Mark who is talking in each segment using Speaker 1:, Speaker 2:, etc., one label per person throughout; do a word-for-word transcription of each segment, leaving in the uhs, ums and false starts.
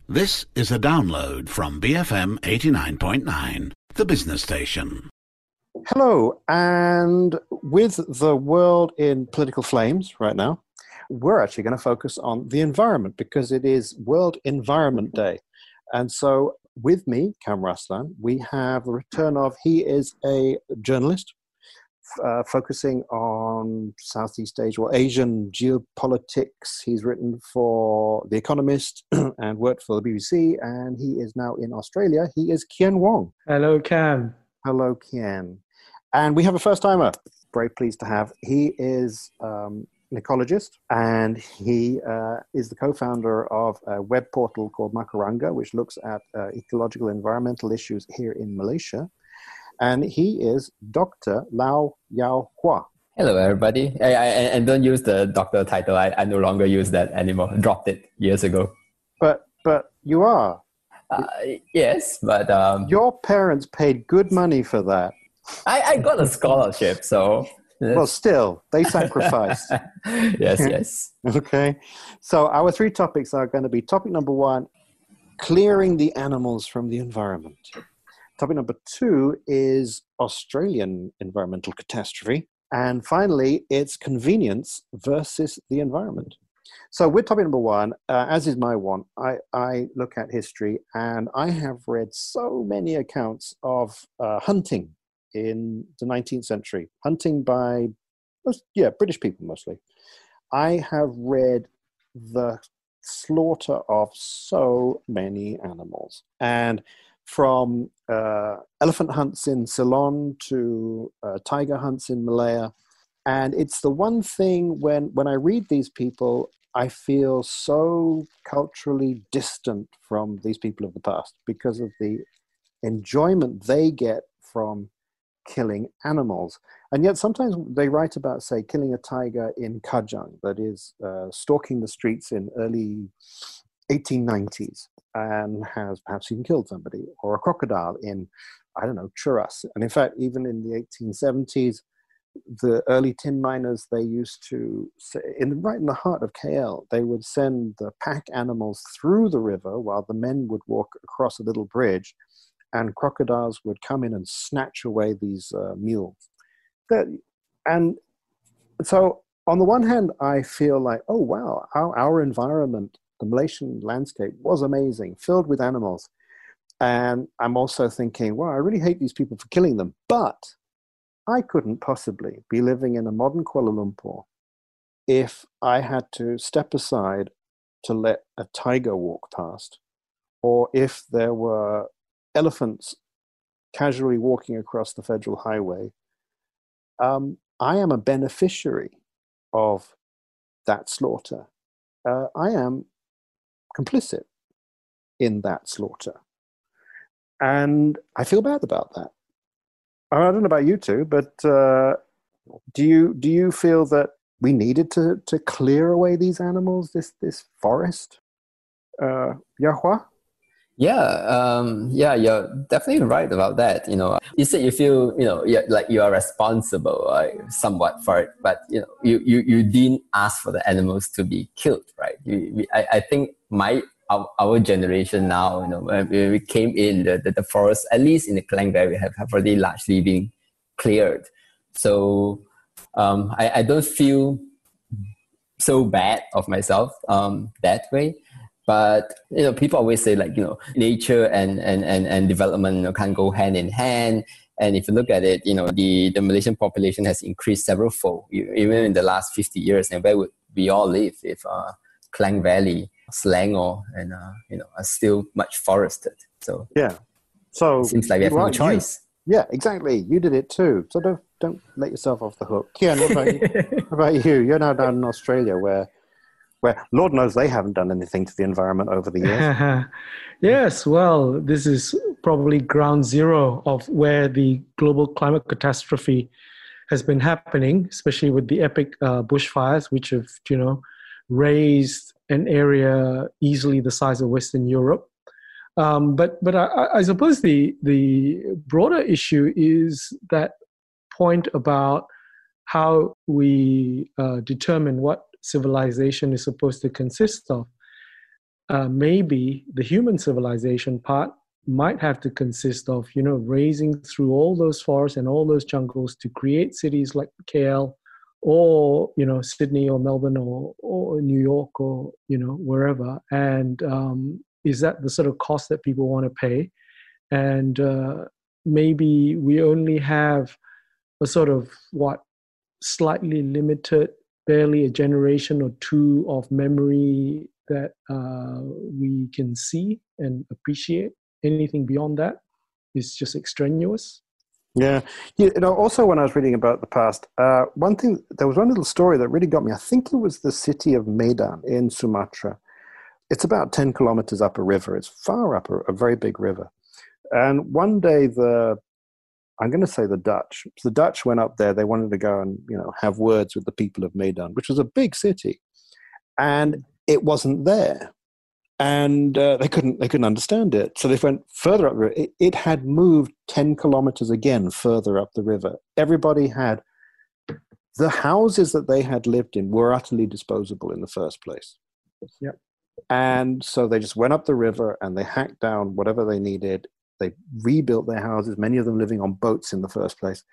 Speaker 1: This is a download from B F M eighty-nine point nine, the business station.
Speaker 2: Hello, and with the world in political flames right now, we're actually going to focus on the environment because it is World Environment Day. And so with me, Kam Raslan, we have the return of, he is a journalist uh, focusing on Southeast Asia or Asian geopolitics. He's written for The Economist and worked for the B B C, and he is now in Australia. He is Kian Wong.
Speaker 3: Hello, Kam.
Speaker 2: Hello, Kian. And we have a first-timer. Very pleased to have. He is um, an ecologist, and he uh, is the co-founder of a web portal called Makaranga, which looks at uh, ecological environmental issues here in Malaysia. And he is Doctor Lau Yao Hua.
Speaker 4: Hello, everybody. I, I, and don't use the doctor title. I, I no longer use that anymore. Dropped it years ago.
Speaker 2: But but you are.
Speaker 4: Uh, yes, but... Um,
Speaker 2: Your parents paid good money for that.
Speaker 4: I, I got a scholarship, so...
Speaker 2: Well, still, they sacrificed.
Speaker 4: yes, yes.
Speaker 2: Okay. So our three topics are going to be topic number one, clearing the animals from the environment. Topic number two is Australian environmental catastrophe. And finally, it's convenience versus the environment. So with topic number one, uh, as is my one, I, I look at history, and I have read so many accounts of uh, hunting in the nineteenth century, hunting by, yeah, British people mostly. I have read the slaughter of so many animals. And from uh, elephant hunts in Ceylon to uh, tiger hunts in Malaya. And it's the one thing when, when I read these people, I feel so culturally distant from these people of the past because of the enjoyment they get from killing animals. And yet sometimes they write about, say, killing a tiger in Kajang, that is uh, stalking the streets in early eighteen nineties and has perhaps even killed somebody, or a crocodile in, I don't know, Churas. And in fact, even in the eighteen seventies, the early tin miners, they used to, in right in the heart of K L, they would send the pack animals through the river while the men would walk across a little bridge, and crocodiles would come in and snatch away these uh, mules. That, and so on the one hand, I feel like, oh, wow, our, our environment, the Malaysian landscape was amazing, filled with animals. And I'm also thinking, wow, I really hate these people for killing them. But I couldn't possibly be living in a modern Kuala Lumpur if I had to step aside to let a tiger walk past, or if there were elephants casually walking across the federal highway. Um, I am a beneficiary of that slaughter. Uh, I am complicit in that slaughter. And I feel bad about that. I don't know about you two, but uh, do you do you feel that we needed to to clear away these animals, this this forest? Uh, Yahua?
Speaker 4: Yeah, um, yeah, you're definitely right about that. You know, you said you feel, you know, you're, like you are responsible, right, somewhat for it, but you know, you, you, you didn't ask for the animals to be killed, right? You, we, I, I think my our, our generation now, you know, when we came in, the, the, the forest, at least in the Klang Valley, have, have already largely been cleared. So um, I, I don't feel so bad of myself um, that way. But, you know, people always say, like, you know, nature and, and, and, and development, you know, can't go hand in hand. And if you look at it, you know, the, the Malaysian population has increased several fold, even in the last fifty years. And where would we all live if uh, Klang Valley, Selangor, and, uh, you know, are still much forested? So,
Speaker 2: yeah. So
Speaker 4: it seems like we have no choice.
Speaker 2: You, yeah, exactly. You did it too. So don't, don't let yourself off the hook. Kian, what about you? What about you? You're now down in Australia where... where Lord knows they haven't done anything to the environment over the years.
Speaker 3: Yes, well, this is probably ground zero of where the global climate catastrophe has been happening, especially with the epic uh, bushfires, which have, you know, raised an area easily the size of Western Europe. Um, but but I, I suppose the the broader issue is that point about how we uh, determine what civilization is supposed to consist of. uh, maybe the human civilization part might have to consist of, you know, raising through all those forests and all those jungles to create cities like K L or, you know, Sydney or Melbourne or, or New York or, you know, wherever. And um, is that the sort of cost that people want to pay? And uh, maybe we only have a sort of, what, slightly limited, barely a generation or two of memory that uh, we can see and appreciate. Anything beyond that is just extraneous.
Speaker 2: Yeah. You know, also when I was reading about the past, uh, one thing, there was one little story that really got me. I think it was the city of Medan in Sumatra. It's about ten kilometers up a river. It's far up a, a very big river. And one day the, I'm going to say the Dutch, the Dutch went up there. They wanted to go and, you know, have words with the people of Medan, which was a big city. And it wasn't there. And uh, they couldn't they couldn't understand it. So they went further up the river. It, it had moved ten kilometers again further up the river. Everybody had, the houses that they had lived in were utterly disposable in the first place.
Speaker 3: Yep.
Speaker 2: And so they just went up the river and they hacked down whatever they needed. They rebuilt their houses, many of them living on boats in the first place.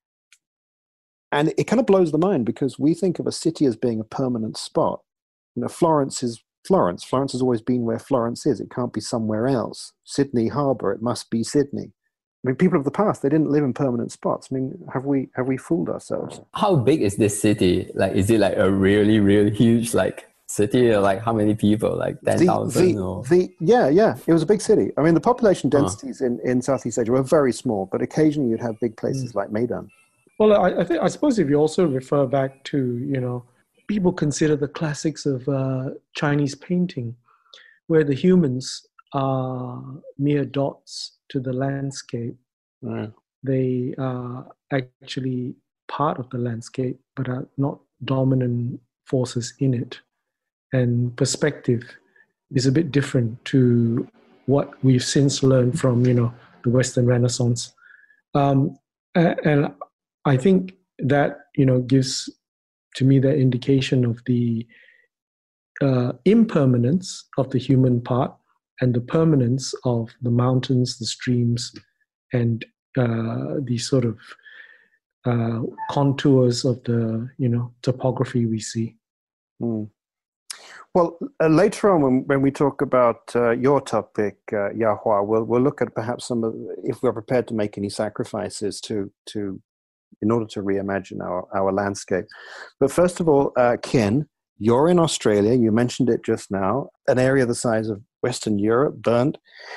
Speaker 2: And it kind of blows the mind because we think of a city as being a permanent spot. You know, Florence is Florence. Florence has always been where Florence is. It can't be somewhere else. Sydney Harbour, it must be Sydney. I mean, people of the past, they didn't live in permanent spots. I mean, have we have we fooled ourselves?
Speaker 4: How big is this city? Like, is it like a really, really huge like city? Or like how many people? Like ten thousand? Or
Speaker 2: the yeah, yeah. It was a big city. I mean, the population densities uh. in, in Southeast Asia were very small, but occasionally you'd have big places mm. like Medan.
Speaker 3: Well, I, I think I suppose if you also refer back to, you know, people consider the classics of uh, Chinese painting, where the humans are mere dots to the landscape.
Speaker 2: Right.
Speaker 3: They are actually part of the landscape, but are not dominant forces in it. And perspective is a bit different to what we've since learned from, you know, the Western Renaissance. Um, and I think that, you know, gives to me that indication of the uh, impermanence of the human part and the permanence of the mountains, the streams, and uh, the sort of uh, contours of the, you know, topography we see.
Speaker 2: Mm. Well, uh, later on when, when we talk about uh, your topic, uh, Yahua, we'll we'll look at perhaps some of, if we're prepared to make any sacrifices to to in order to reimagine our, our landscape. But first of all, uh, Ken, you're in Australia. You mentioned it just now, an area the size of Western Europe, burnt.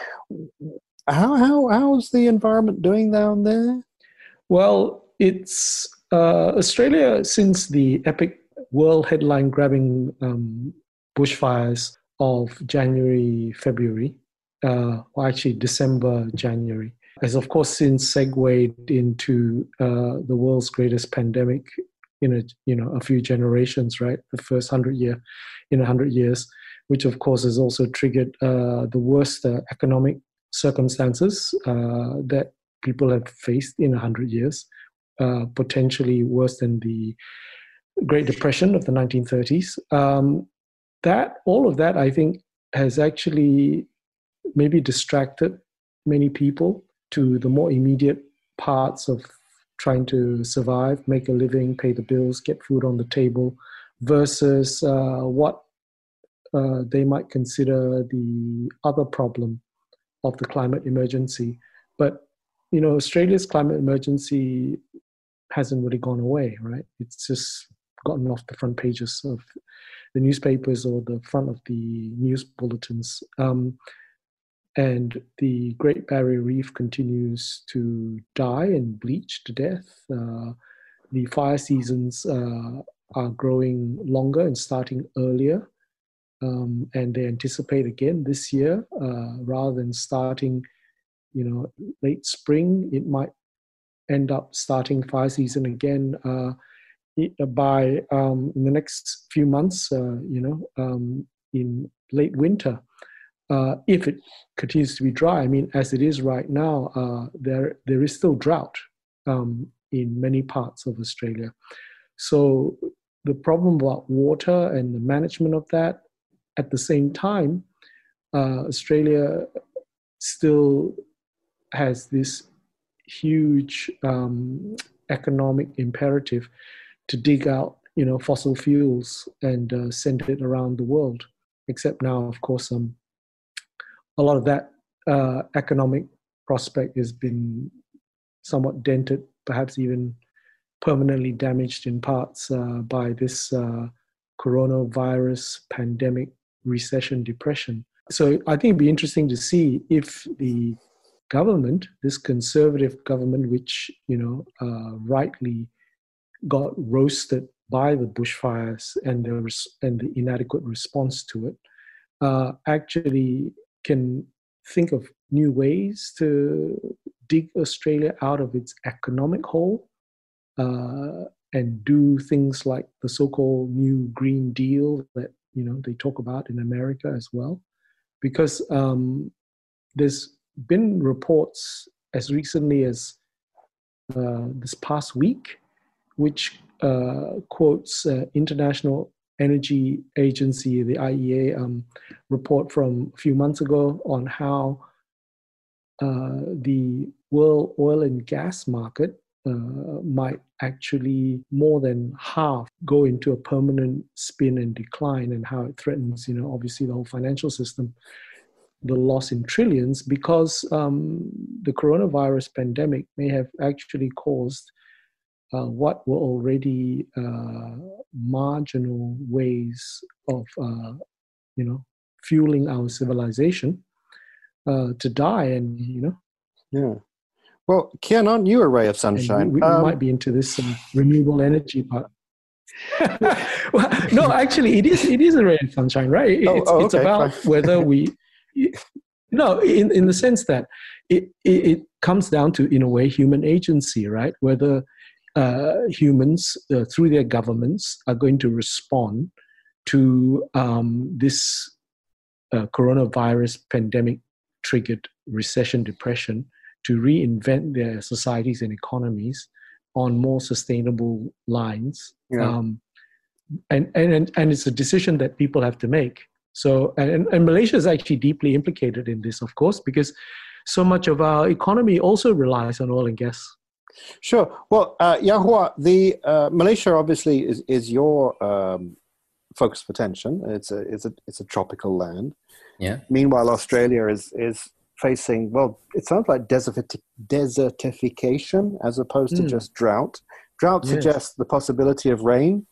Speaker 2: How how how's the environment doing down there?
Speaker 3: Well, it's uh, Australia, since the epic world headline-grabbing um, bushfires of January, February, uh, or actually December, January, has of course since segued into uh, the world's greatest pandemic in a you know a few generations, right? The first hundred year in a hundred years, which of course has also triggered uh, the worst uh, economic circumstances uh, that people have faced in a hundred years, uh, potentially worse than the Great Depression of the nineteen thirties. Um, that all of that, I think, has actually maybe distracted many people to the more immediate parts of trying to survive, make a living, pay the bills, get food on the table, versus uh, what uh, they might consider the other problem of the climate emergency. But, you know, Australia's climate emergency hasn't really gone away, right? It's just gotten off the front pages of the newspapers or the front of the news bulletins. Um, and the Great Barrier Reef continues to die and bleach to death. Uh, the fire seasons uh, are growing longer and starting earlier. Um, and they anticipate again this year, uh, rather than starting, you know, late spring, it might end up starting fire season again uh, by um, in the next few months, uh, you know, um, in late winter. Uh, if it continues to be dry, I mean, as it is right now, uh, there there is still drought um, in many parts of Australia. So the problem about water and the management of that, at the same time, uh, Australia still has this huge um, economic imperative to dig out, you know, fossil fuels and uh, send it around the world. Except now, of course, um, a lot of that uh, economic prospect has been somewhat dented, perhaps even permanently damaged in parts uh, by this uh, coronavirus pandemic recession depression. So I think it'd be interesting to see if the government, this conservative government, which, you know, uh, rightly got roasted by the bushfires and the res- and the inadequate response to it, uh, actually can think of new ways to dig Australia out of its economic hole uh, and do things like the so-called New Green Deal that, you know, they talk about in America as well. Because um, there's been reports as recently as uh, this past week, which uh, quotes uh, International Energy Agency, the I E A, um, report from a few months ago on how uh, the world oil and gas market uh, might actually more than half go into a permanent spin and decline, and how it threatens, you know, obviously the whole financial system, the loss in trillions, because um, the coronavirus pandemic may have actually caused uh, what were already uh, marginal ways of, uh, you know, fueling our civilization uh, to die, and, you know.
Speaker 2: Yeah. Well, Kian, aren't you a ray of sunshine?
Speaker 3: We, we um, might be into this um, renewable energy part. Well, no, actually, it is. It is a ray of sunshine, right? It,
Speaker 2: oh,
Speaker 3: it's,
Speaker 2: oh,
Speaker 3: it's
Speaker 2: okay,
Speaker 3: about
Speaker 2: fine.
Speaker 3: whether we. No, in in the sense that it, it it comes down to, in a way, human agency, right? Whether uh, humans, uh, through their governments, are going to respond to um, this uh, coronavirus pandemic triggered recession, depression, to reinvent their societies and economies on more sustainable lines.
Speaker 2: Yeah.
Speaker 3: Um, and, and, and it's a decision that people have to make. So, and, and Malaysia is actually deeply implicated in this, of course, because so much of our economy also relies on oil and gas.
Speaker 2: Sure. Well, uh, Yahua, the uh, Malaysia obviously is, is your um, focus of attention. It's a, it's a, it's a tropical land.
Speaker 4: Yeah.
Speaker 2: Meanwhile, Australia is, is facing, well, it sounds like desert, desertification as opposed to mm. just drought. Drought yes. suggests the possibility of rain.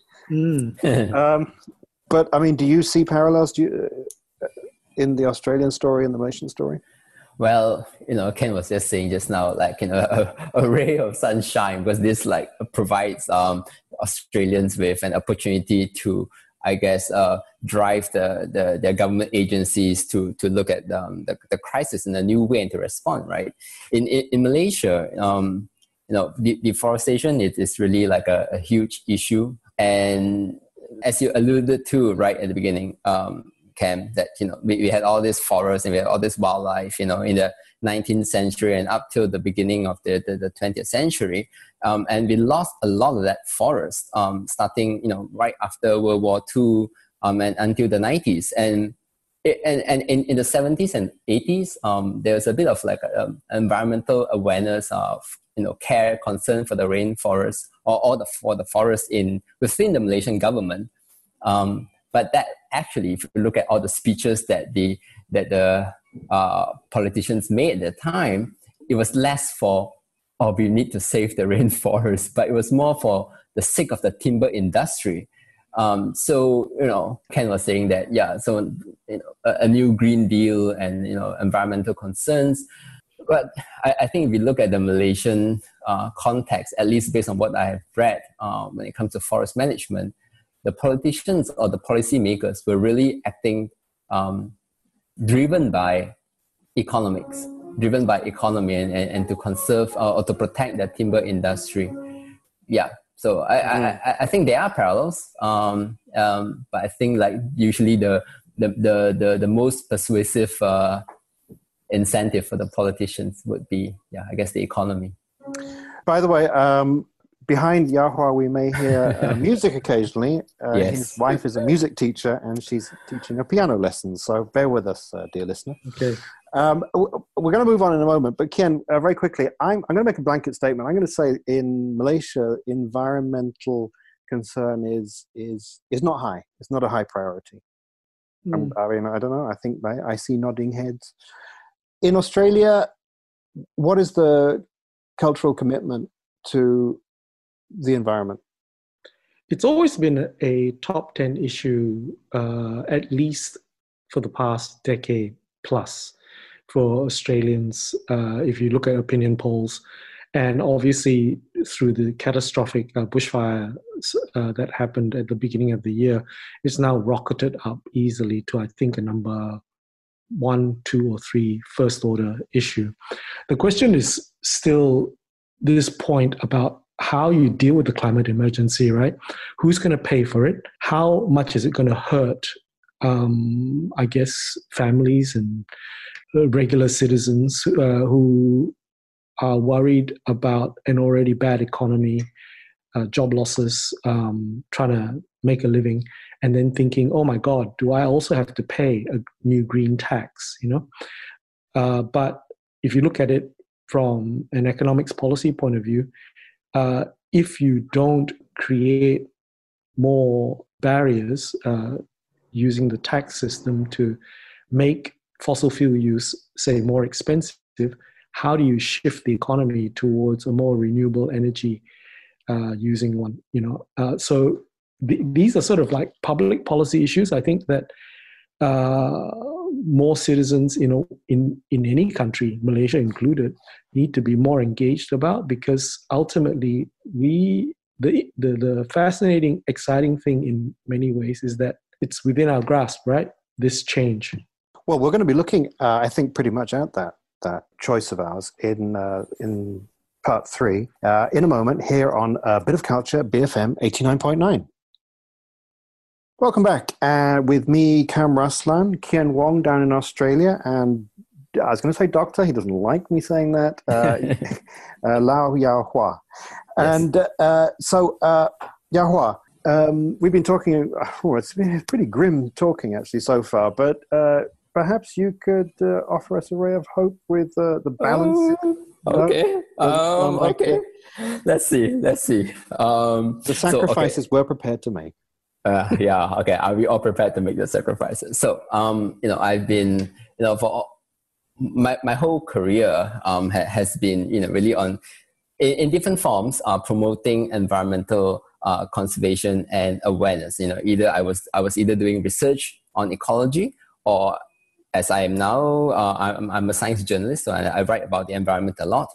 Speaker 3: Mm.
Speaker 2: um, but, I mean, do you see parallels do you, uh, in the Australian story and the Malaysian story?
Speaker 4: Well, you know, Ken was just saying just now, like, you know, a, a ray of sunshine, because this, like, provides um, Australians with an opportunity to, I guess, uh, drive the, the their government agencies to to look at um, the the crisis in a new way and to respond. Right. In in, in Malaysia, um, you know, de- deforestation is, is really like a, a huge issue, and as you alluded to right at the beginning, um, Cam, that, you know, we, we had all this forest and we had all this wildlife, you know, in the nineteenth century and up till the beginning of the, the, the twentieth century. Um, and we lost a lot of that forest, um, starting, you know, right after World War Two um, and until the nineties. And it, and, and in, in the seventies and eighties, um, there was a bit of like a, um, environmental awareness of, you know, care, concern for the rainforest or, or the, for the forest in within the Malaysian government. Um, But that actually, if you look at all the speeches that the that the uh, politicians made at the time, it was less for, oh, we need to save the rainforest, but it was more for the sake of the timber industry. Um, so, you know, Ken was saying that, yeah, so, you know, a, a new Green Deal and, you know, environmental concerns. But I, I think if we look at the Malaysian uh, context, at least based on what I have read, um, when it comes to forest management, the politicians or the policymakers were really acting um, driven by economics, driven by economy and, and, and to conserve uh, or to protect the timber industry. Yeah, so I, mm. I, I think there are parallels, um, um, but I think like usually the the the the, the most persuasive uh, incentive for the politicians would be, yeah, I guess the economy.
Speaker 2: By the way, um, behind Yahua, we may hear uh, music occasionally. Uh,
Speaker 4: Yes.
Speaker 2: His wife is a music teacher, and she's teaching a piano lesson. So bear with us, uh, dear listener.
Speaker 3: Okay.
Speaker 2: Um, w- we're going to move on in a moment, but Kian, uh, very quickly, I'm, I'm going to make a blanket statement. I'm going to say in Malaysia, environmental concern is is is not high. It's not a high priority.
Speaker 3: Mm.
Speaker 2: I mean, I don't know. I think I, I see nodding heads. In Australia, what is the cultural commitment to the environment?
Speaker 3: It's always been a top ten issue, uh, at least for the past decade plus for Australians, uh, if you look at opinion polls. And obviously, through the catastrophic uh, bushfire uh, that happened at the beginning of the year, it's now rocketed up easily to, I think, a number one, two, or three first order issue. The question is still this point about how you deal with the climate emergency, right? Who's going to pay for it? How much is it going to hurt, um, I guess, families and regular citizens uh, who are worried about an already bad economy, uh, job losses, um, trying to make a living, and then thinking, oh my God, do I also have to pay a new green tax, you know? Uh, but if you look at it from an economics policy point of view, uh, if you don't create more barriers uh, using the tax system to make fossil fuel use, say, more expensive, how do you shift the economy towards a more renewable energy uh, using one? You know, uh, so th- these are sort of like public policy issues. I think that uh, more citizens, you know, in in any country, Malaysia included, need to be more engaged about, because ultimately, we the the the fascinating, exciting thing in many ways is that it's within our grasp, right? This change.
Speaker 2: Well, we're going to be looking, uh, I think, pretty much at that. that choice of ours in uh, in part three uh, in a moment here on a Bit of Culture, B F M eighty-nine point nine. Welcome back uh, with me, Cam Ruslan, Kian Wong down in Australia, and I was going to say doctor, he doesn't like me saying that, uh, uh, Lau Yahua. And uh, so, uh, Yahua, um, we've been talking, oh, it's been pretty grim talking actually so far, but uh, perhaps you could uh, offer us a ray of hope with uh, the balance.
Speaker 4: Oh, okay.
Speaker 2: No?
Speaker 4: Um, okay. Let's see. Let's see. Um,
Speaker 2: the sacrifices
Speaker 4: so, okay.
Speaker 2: we're prepared to make.
Speaker 4: Uh, yeah. Okay. Are we all prepared to make the sacrifices? So, um, you know, I've been, you know, for my my whole career um, ha- has been, you know, really on in, in different forms, uh, promoting environmental uh, conservation and awareness. You know, either I was I was either doing research on ecology, or as I am now, uh, I'm, I'm a science journalist, so I, I write about the environment a lot.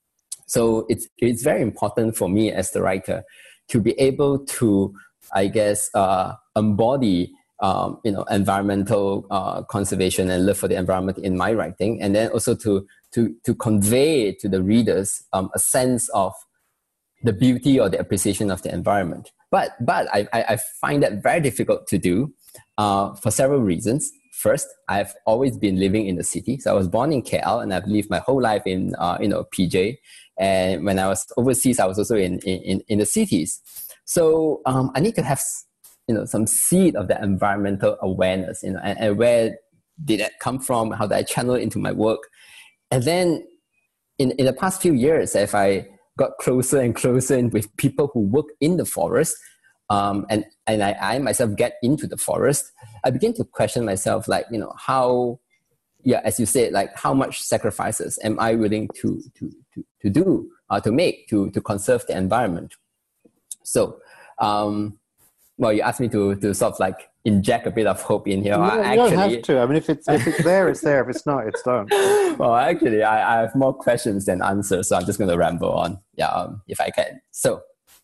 Speaker 4: So it's it's very important for me as the writer to be able to, I guess, uh, embody um, you know environmental uh, conservation and love for the environment in my writing, and then also to to to convey to the readers um, a sense of the beauty or the appreciation of the environment. But but I I, I find that very difficult to do uh, for several reasons. First, I've always been living in the city. So I was born in K L, and I've lived my whole life in, uh, you know, P J. And when I was overseas, I was also in in, in the cities. So um, I need to have, you know, some seed of that environmental awareness, you know, and, and where did that come from? How did I channel it into my work? And then in, in the past few years, if I got closer and closer in with people who work in the forest, Um, and and I, I myself get into the forest, I begin to question myself, like, you know, how, yeah, as you said, like, how much sacrifices am I willing to to to, to do, uh, to make, to to conserve the environment? So, um, well, you asked me to to sort of like inject a bit of hope in here.
Speaker 2: No,
Speaker 4: I
Speaker 2: you
Speaker 4: actually,
Speaker 2: don't have to. I mean, if it's if it's there, it's there. If it's not, it's don't.
Speaker 4: Well, actually, I, I have more questions than answers, so I'm just going to ramble on, yeah, um, if I can. So.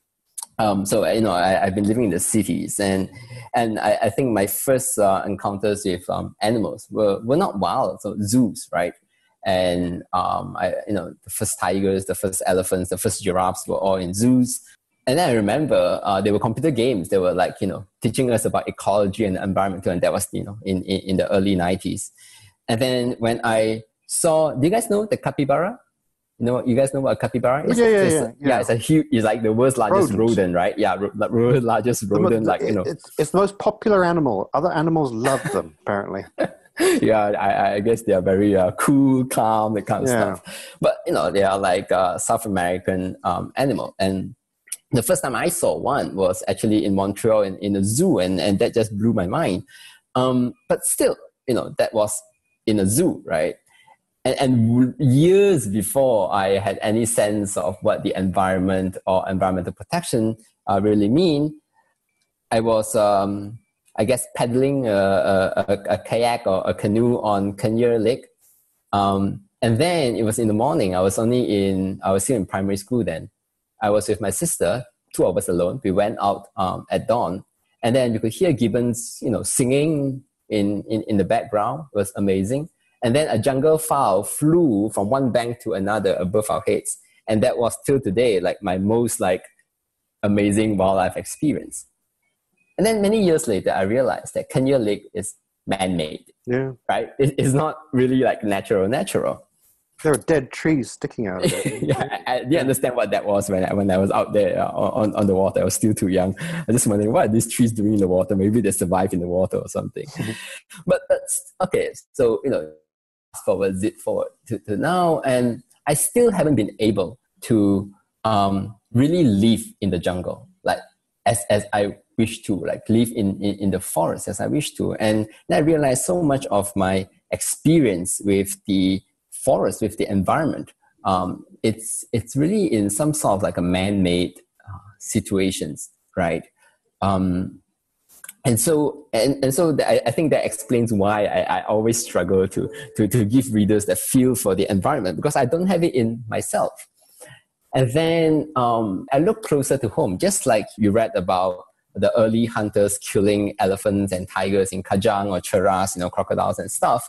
Speaker 4: Um, so, you know, I, I've been living in the cities, and and I, I think my first uh, encounters with um, animals were, were not wild, so zoos, right? And, um, I, you know, the first tigers, the first elephants, the first giraffes were all in zoos. And then I remember uh, there were computer games. They were like, you know, teaching us about ecology and environment, and that was, you know, in, in, in the early nineties. And then when I saw, do you guys know the capybara? You know, you guys know what a capybara is?
Speaker 2: Yeah, yeah,
Speaker 4: it's,
Speaker 2: yeah,
Speaker 4: yeah.
Speaker 2: yeah.
Speaker 4: It's a huge, it's like the world's largest
Speaker 2: Rodent.
Speaker 4: rodent, right? Yeah, ro- like world's largest rodent, like, you know.
Speaker 2: It's, it's the most popular animal. Other animals love them, apparently.
Speaker 4: Yeah, I, I guess they are very uh, cool, calm, that kind of
Speaker 2: Yeah.
Speaker 4: stuff. But, you know, they are like a South American um, animal. And the first time I saw one was actually in Montreal in, in a zoo, and, and that just blew my mind. Um, but still, you know, that was in a zoo, right? And, and years before I had any sense of what the environment or environmental protection uh, really mean, I was, um, I guess, paddling a, a, a kayak or a canoe on Kenya Lake. Um, and then it was in the morning. I was only in, I was still in primary school then. I was with my sister, two of us alone. We went out um, at dawn, and then you could hear gibbons, you know, singing in, in, in the background. It was amazing. And then a jungle fowl flew from one bank to another above our heads. And that was till today, like my most like amazing wildlife experience. And then many years later, I realized that Kenya Lake is man-made,
Speaker 2: Yeah.
Speaker 4: right? It, it's not really like natural, natural.
Speaker 2: There are dead trees sticking out of it.
Speaker 4: Yeah, I, I didn't understand what that was when I, when I was out there uh, on, on the water. I was still too young. I was just wondering, what are these trees doing in the water? Maybe they survive in the water or something. but, but, okay, so, you know, fast forward, zip forward to, to now, and I still haven't been able to um, really live in the jungle, like as, as I wish to, like live in, in, in the forest as I wish to. And then I realized so much of my experience with the forest, with the environment, um, it's it's really in some sort of like a man-made uh, situations, right? Um, and so and, and so I, I think that explains why I, I always struggle to, to to give readers that feel for the environment, because I don't have it in myself. And then um, I look closer to home, just like you read about the early hunters killing elephants and tigers in Kajang or Cheras, you know, crocodiles and stuff.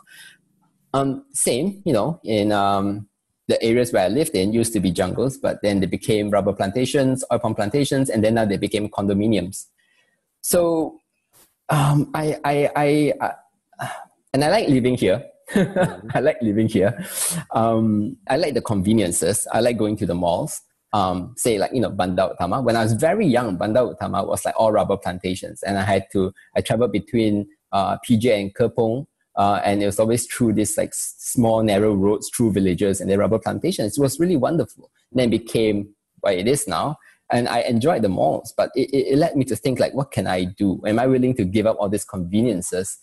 Speaker 4: Um, same, you know, in um, the areas where I lived in used to be jungles, but then they became rubber plantations, oil palm plantations, and then now they became condominiums. So um, I, I, I, uh, and I like living here. I like living here. Um, I like the conveniences. I like going to the malls. Um, say like, you know, Bandar Utama. When I was very young, Bandar Utama was like all rubber plantations, and I had to, I traveled between uh, P J and Kepong. Uh, and it was always through this like small narrow roads through villages and the rubber plantations. It was really wonderful. And then it became what it is now. And I enjoyed the malls, but it, it, it led me to think like, what can I do? Am I willing to give up all these conveniences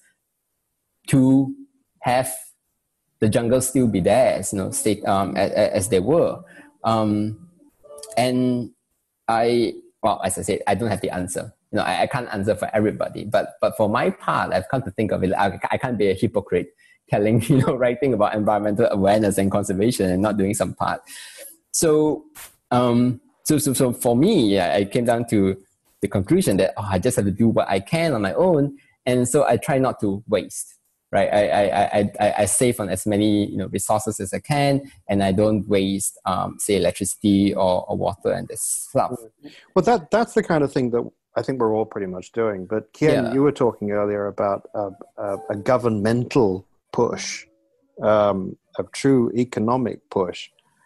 Speaker 4: to have the jungle still be there, as, you know, state, um, as, as they were? Um, and I, well, as I said, I don't have the answer. You know, I, I can't answer for everybody, but but for my part, I've come to think of it, I, I can't be a hypocrite telling, you know, writing about environmental awareness and conservation and not doing some part. So, um, so, so, so for me, yeah, I came down to the conclusion that oh, I just have to do what I can on my own, and so I try not to waste. Right, I I I I, I save on as many, you know, resources as I can, and I don't waste, um, say, electricity or, or water and this stuff.
Speaker 2: Well, that that's the kind of thing that I think we're all pretty much doing. But Kian,
Speaker 4: Yeah.
Speaker 2: you were talking earlier about a, a, a governmental push, um, a true economic push.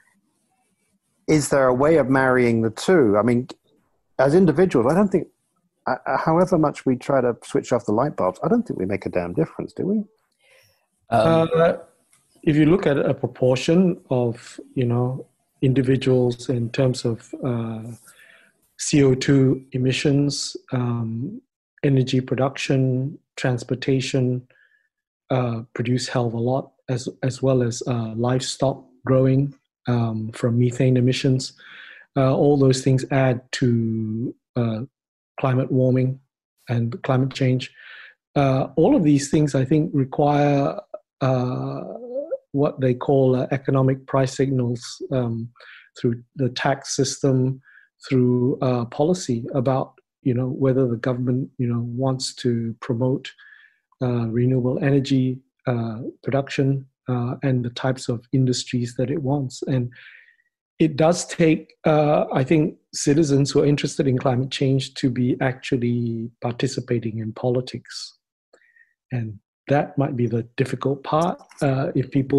Speaker 2: Is there a way of marrying the two? I mean, as individuals, I don't think, uh, however much we try to switch off the light bulbs, I don't think we make a damn difference, do we?
Speaker 4: Um,
Speaker 3: Uh, if you look at a proportion of, you know, individuals in terms of uh, C O two emissions, um, energy production, transportation, uh, produce hell of a lot, as as well as uh, livestock growing um, from methane emissions. Uh, all those things add to uh, climate warming and climate change. Uh, all of these things, I think, require uh, what they call uh, economic price signals um, through the tax system, through uh, policy about, you know, whether the government, you know, wants to promote uh, renewable energy uh, production uh, and the types of industries that it wants. And it does take, uh, I think, citizens who are interested in climate change to be actually participating in politics. And that might be the difficult part. Uh, if people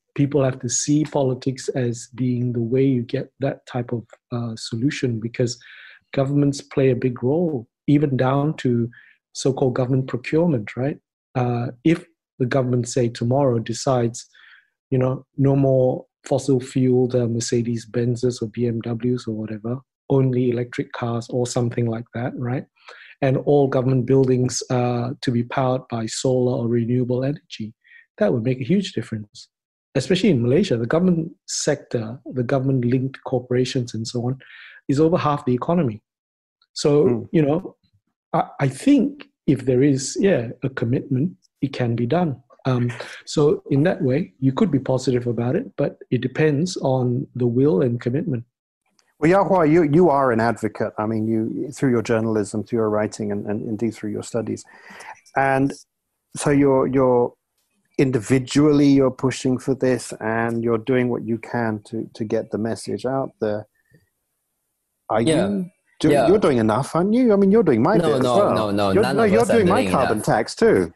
Speaker 3: people have to see politics as being the way you get that type of uh, solution, because governments play a big role, even down to so-called government procurement, right? Uh, if the government, say, tomorrow decides, you know, no more fossil fueled uh, Mercedes Benzes or B M Ws or whatever, only electric cars or something like that, right? And all government buildings uh, to be powered by solar or renewable energy, that would make a huge difference. Especially in Malaysia, the government sector, the government-linked corporations and so on, is over half the economy. So, mm. you know, I, I think if there is, yeah, a commitment, it can be done. Um, so in that way, you could be positive about it, but it depends on the will and commitment.
Speaker 2: Well, Yahua, you, you are an advocate. I mean, you through your journalism, through your writing, and, and indeed through your studies. And so you're you're individually you're pushing for this, and you're doing what you can to, to get the message out there. Are yeah. you? Do, yeah. You're doing enough, aren't you? I mean, you're doing my
Speaker 4: no,
Speaker 2: bit
Speaker 4: no,
Speaker 2: as well.
Speaker 4: No, no,
Speaker 2: you're,
Speaker 4: none
Speaker 2: no.
Speaker 4: Of
Speaker 2: You're
Speaker 4: us
Speaker 2: doing
Speaker 4: are
Speaker 2: my
Speaker 4: doing
Speaker 2: carbon
Speaker 4: enough.
Speaker 2: tax too.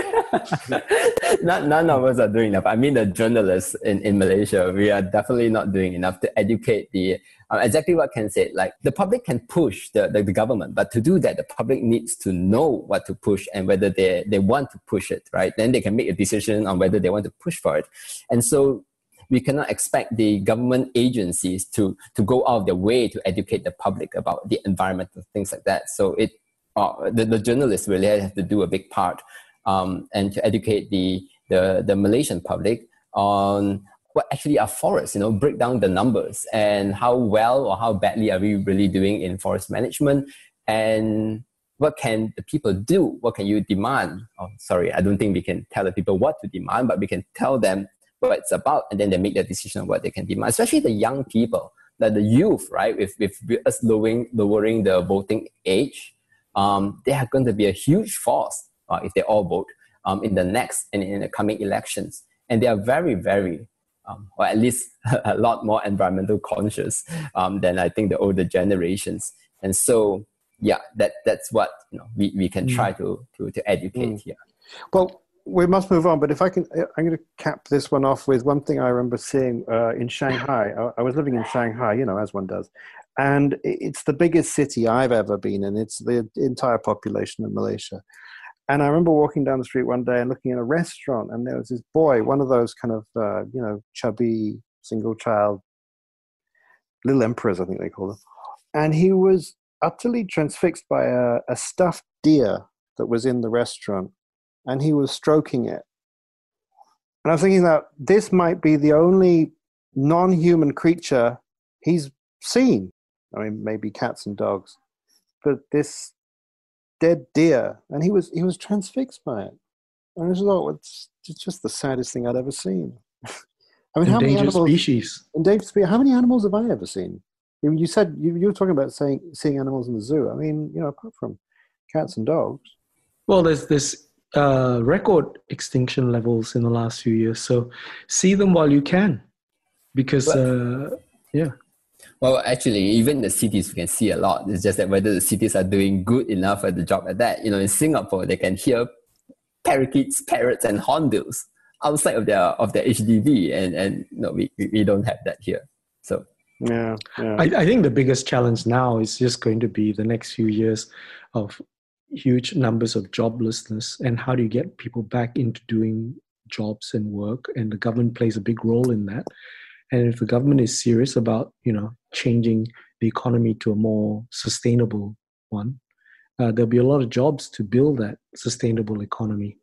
Speaker 4: None, none of us are doing enough. I mean, the journalists in, in Malaysia, we are definitely not doing enough to educate the, uh, exactly what Ken said, like the public can push the, the, the government, but to do that, the public needs to know what to push and whether they, they want to push it, right? Then they can make a decision on whether they want to push for it. And so we cannot expect the government agencies to, to go out of their way to educate the public about the environmental things like that. So it, uh, the, the journalists really have to do a big part. Um, and to educate the, the the Malaysian public on what actually are forests, you know, break down the numbers and how well or how badly are we really doing in forest management, and what can the people do? What can you demand? Oh, sorry, I don't think we can tell the people what to demand, but we can tell them what it's about, and then they make their decision on what they can demand, especially the young people, like the youth, right? With, with us lowering, lowering the voting age, um, they are going to be a huge force. Uh, if they all vote um, in the next and in the coming elections. And they are very, very, um, or at least a lot more environmental conscious um, than I think the older generations. And so, yeah, that that's what you know we, we can mm. try to, to, to educate mm. here.
Speaker 2: Well, we must move on, but if I can, I'm going to cap this one off with one thing I remember seeing uh, in Shanghai. I, I was living in Shanghai, you know, as one does. And it's the biggest city I've ever been in. It's the entire population of Malaysia. And I remember walking down the street one day and looking at a restaurant, and there was this boy, one of those kind of, uh, you know, chubby, single child, little emperors, I think they call them. And he was utterly transfixed by a, a stuffed deer that was in the restaurant, and he was stroking it. And I was thinking that this might be the only non-human creature he's seen. I mean, maybe cats and dogs, but this dead deer, and he was he was transfixed by it. And I just thought, it's just the saddest thing I'd ever seen. I mean, how many animals?
Speaker 3: Species.
Speaker 2: Endangered species. How many animals have I ever seen? I mean, you said you, you were talking about saying seeing animals in the zoo. I mean, you know, apart from cats and dogs.
Speaker 3: Well, there's this uh, record extinction levels in the last few years. So see them while you can, because but, uh, yeah.
Speaker 4: Well, actually, even the cities, we can see a lot. It's just that whether the cities are doing good enough at the job at that. You know, in Singapore, they can hear parakeets, parrots, and hornbills outside of their of their H D B, and and you know, we we don't have that here. So
Speaker 2: yeah, yeah.
Speaker 3: I, I think the biggest challenge now is just going to be the next few years of huge numbers of joblessness, and how do you get people back into doing jobs and work, and the government plays a big role in that. And if the government is serious about, you know, changing the economy to a more sustainable one, uh, there'll be a lot of jobs to build that sustainable economy.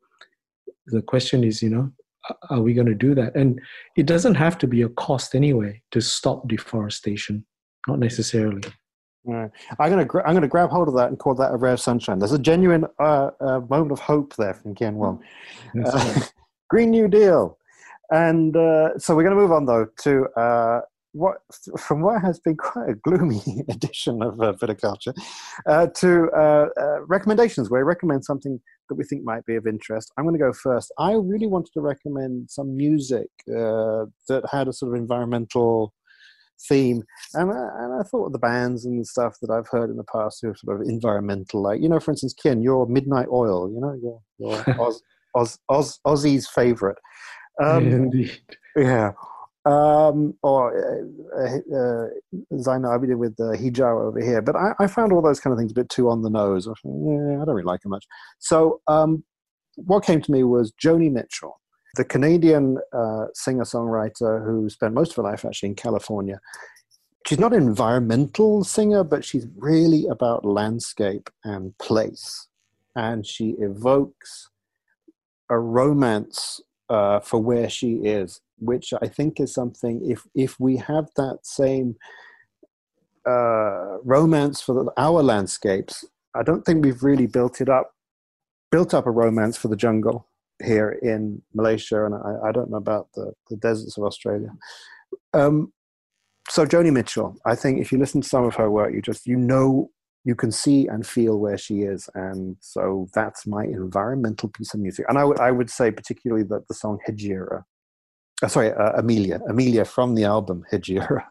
Speaker 3: The question is, you know, are we going to do that? And it doesn't have to be a cost anyway to stop deforestation, not necessarily.
Speaker 2: Right. I'm going to gra- I'm going to grab hold of that and call that a ray of sunshine. There's a genuine uh, uh, moment of hope there from Kian Wong.
Speaker 3: Yes,
Speaker 2: uh, Green New Deal. And uh, so we're going to move on, though, to uh, what from what has been quite a gloomy edition of uh, Viticulture uh, to uh, uh, recommendations, where we recommend something that we think might be of interest. I'm going to go first. I really wanted to recommend some music uh, that had a sort of environmental theme. And I, and I thought of the bands and stuff that I've heard in the past who are sort of environmental, like, you know, for instance, Ken, your Midnight Oil, you know, your, your Oz, Oz, Oz, Aussie's favorite. Um,
Speaker 3: Indeed.
Speaker 2: Yeah. Um, or uh, uh, Zainal Abidin with the hijau over here. But I, I found all those kind of things a bit too on the nose. I, thought, yeah, I don't really like them much. So um, what came to me was Joni Mitchell, the Canadian uh, singer-songwriter who spent most of her life actually in California. She's not an environmental singer, but she's really about landscape and place. And she evokes a romance uh, for where she is, which I think is something, if if we have that same uh, romance for the, our landscapes, I don't think we've really built it up, built up a romance for the jungle here in Malaysia, and I, I don't know about the, the deserts of Australia. Um, so Joni Mitchell, I think if you listen to some of her work, you just, you know, you can see and feel where she is. And so that's my environmental piece of music. And I would I would say particularly that the song Hegira, uh, sorry, uh, Amelia, Amelia from the album Hegira.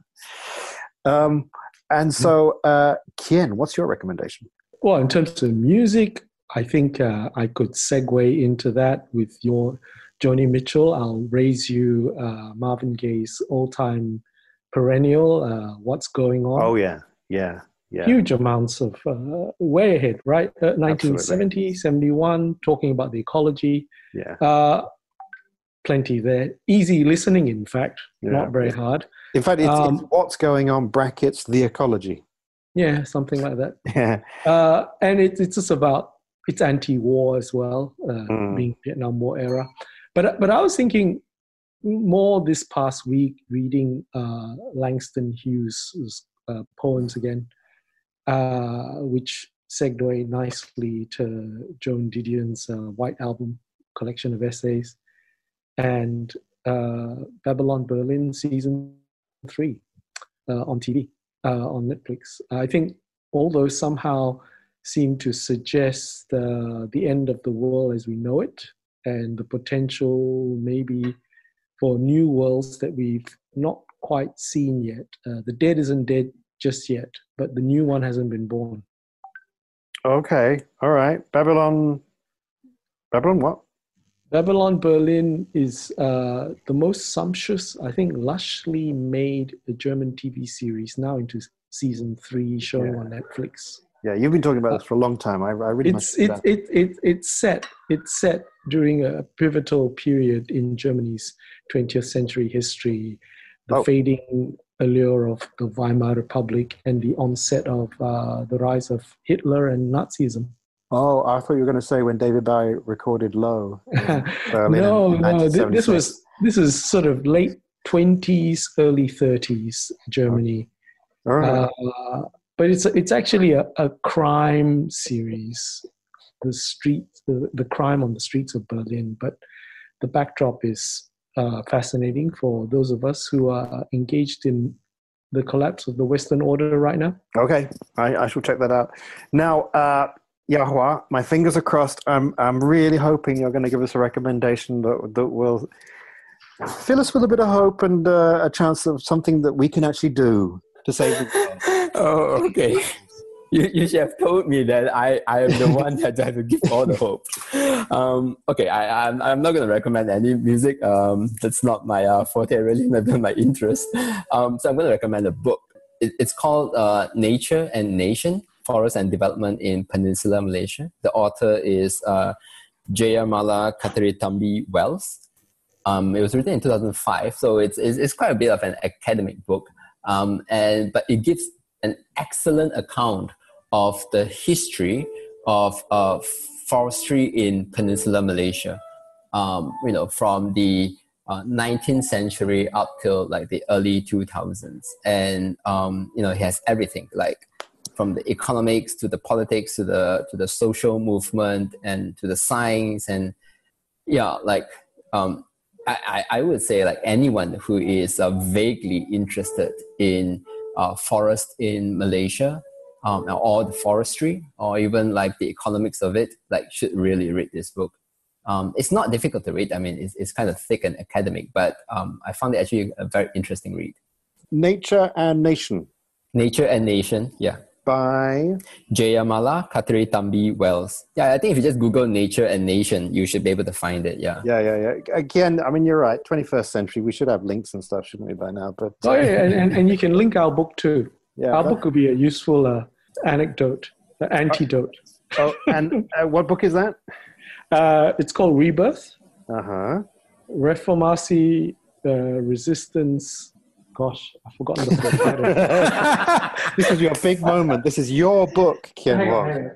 Speaker 2: Um, and so, uh, Kien, what's your recommendation?
Speaker 3: Well, in terms of music, I think uh, I could segue into that with your Joni Mitchell. I'll raise you uh, Marvin Gaye's all-time perennial, uh, What's Going On.
Speaker 2: Oh, yeah, yeah. Yeah.
Speaker 3: Huge amounts of uh, way ahead, right? Uh, nineteen seventy, seventy-one, talking about the ecology.
Speaker 2: Yeah.
Speaker 3: Uh, plenty there. Easy listening, in fact,
Speaker 2: Yeah.
Speaker 3: not very hard.
Speaker 2: In fact, it's,
Speaker 3: Um,
Speaker 2: it's What's Going On, brackets, the ecology.
Speaker 3: Yeah, something like that.
Speaker 2: Yeah.
Speaker 3: Uh, and it, it's just about, it's anti-war as well, uh,
Speaker 2: Mm.
Speaker 3: being Vietnam War era. But, but I was thinking more this past week, reading uh, Langston Hughes' uh, poems again. Uh, which segued nicely to Joan Didion's uh, White Album collection of essays, and uh, Babylon Berlin season three uh, on T V, uh, on Netflix. I think all those somehow seem to suggest uh, the end of the world as we know it, and the potential maybe for new worlds that we've not quite seen yet. Uh, the dead isn't dead just yet, but the new one hasn't been born.
Speaker 2: Okay, all right. Babylon, Babylon what?
Speaker 3: Babylon Berlin is uh, the most sumptuous, I think, lushly made German T V series, now into season three, showing
Speaker 2: Yeah.
Speaker 3: on Netflix.
Speaker 2: Yeah, you've been talking about this for a long time. I, I really
Speaker 3: It's
Speaker 2: must
Speaker 3: it,
Speaker 2: that.
Speaker 3: it, it, it's set it's set during a pivotal period in Germany's twentieth century history, the
Speaker 2: Oh.
Speaker 3: fading allure of the Weimar Republic and the onset of uh, the rise of Hitler and Nazism.
Speaker 2: Oh, I thought you were going to say when David Bowie recorded Low. in Berlin
Speaker 3: no,
Speaker 2: in
Speaker 3: no, th- this
Speaker 2: nineteen seventy-six.
Speaker 3: was this is sort of late twenties, early thirties Germany.
Speaker 2: All right.
Speaker 3: Uh, but it's it's actually a, a crime series, the street, the, the crime on the streets of Berlin. But the backdrop is uh, fascinating for those of us who are engaged in the collapse of the Western order right now.
Speaker 2: Okay, I, I shall check that out. Now, uh, Yahua, my fingers are crossed. I'm I'm really hoping you're going to give us a recommendation that that will fill us with a bit of hope and uh, a chance of something that we can actually do to save the world.
Speaker 4: Oh, okay. You, you should have told me that I, I am the one that has to give all the hope. Um, okay, I, I'm, I'm not going to recommend any music. Um, that's not my uh, forte, really, not my interest. Um, so I'm going to recommend a book. It, it's called uh, Nature and Nation, Forest and Development in Peninsular Malaysia. The author is uh, Jayamala Kataritambi Wells. Um, it was written in two thousand five, so it's, it's, it's quite a bit of an academic book. Um, and but it gives an excellent account of the history of uh, forestry in Peninsular Malaysia. Um, you know, from the uh, nineteenth century up till like the early two thousands, and um, you know, it has everything like from the economics to the politics to the to the social movement and to the science, and yeah, like um, I, I would say like anyone who is uh, vaguely interested in uh, forest in Malaysia, um, or the forestry, or even like the economics of it, like should really read this book. Um, it's not difficult to read. I mean, it's, it's kind of thick and academic, but um, I found it actually a very interesting read.
Speaker 2: Nature and Nation.
Speaker 4: Nature and Nation, yeah.
Speaker 2: by
Speaker 4: Jayamala Kateritambi Wells. Yeah, I think if you just Google nature and nation, you should be able to find it. Yeah.
Speaker 2: Yeah, yeah, yeah. Again, I mean, you're right. twenty-first century, we should have links and stuff, shouldn't we, by now? But
Speaker 3: uh, oh, yeah, and, and, and you can link our book too.
Speaker 2: Yeah,
Speaker 3: our
Speaker 2: that,
Speaker 3: book could be a useful uh, anecdote, uh, antidote.
Speaker 2: Oh, and uh, what book is that?
Speaker 3: Uh, it's called Rebirth.
Speaker 2: Uh-huh.
Speaker 3: Reformasi, uh, Resistance. Gosh, I've forgotten the full title.
Speaker 2: This is your big moment. This is your book, Kian Wong.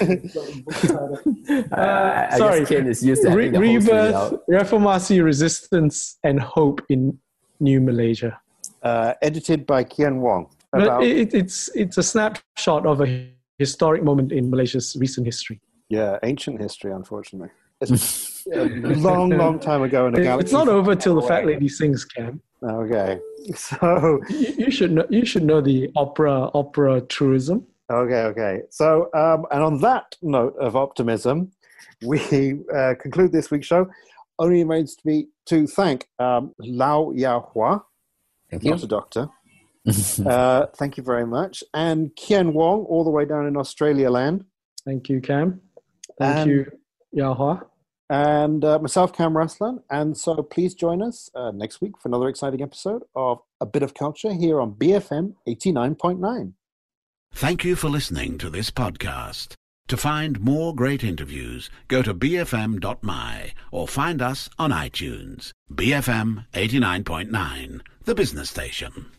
Speaker 4: uh, I
Speaker 3: sorry,
Speaker 4: guess Kian is used to
Speaker 3: Re-
Speaker 4: the
Speaker 3: Rebirth, Reformasi, Resistance, and Hope in New Malaysia.
Speaker 2: Uh, edited by Kian Wong.
Speaker 3: About... It, it's, it's a snapshot of a historic moment in Malaysia's recent history.
Speaker 2: Yeah, ancient history, unfortunately. It's a long, long time ago in a galaxy.
Speaker 3: It's not over till the Fat Lady sings, Cam.
Speaker 2: Okay, so
Speaker 3: you, you should know. You should know the opera, opera tourism.
Speaker 2: Okay, okay. So, um, and on that note of optimism, we uh, conclude this week's show. Only remains to be to thank um, Lau Yahua,
Speaker 4: thank you,
Speaker 2: not a doctor. uh, thank you very much, and Kian Wong, all the way down in Australia land.
Speaker 3: Thank you, Cam. Thank
Speaker 2: and,
Speaker 3: you, Yahua.
Speaker 2: And uh, myself, Cam Raslan. And so please join us uh, next week for another exciting episode of A Bit of Culture here on B F M eighty-nine point nine.
Speaker 1: Thank you for listening to this podcast. To find more great interviews, go to b f m dot m y or find us on iTunes. B F M eighty-nine point nine, the business station.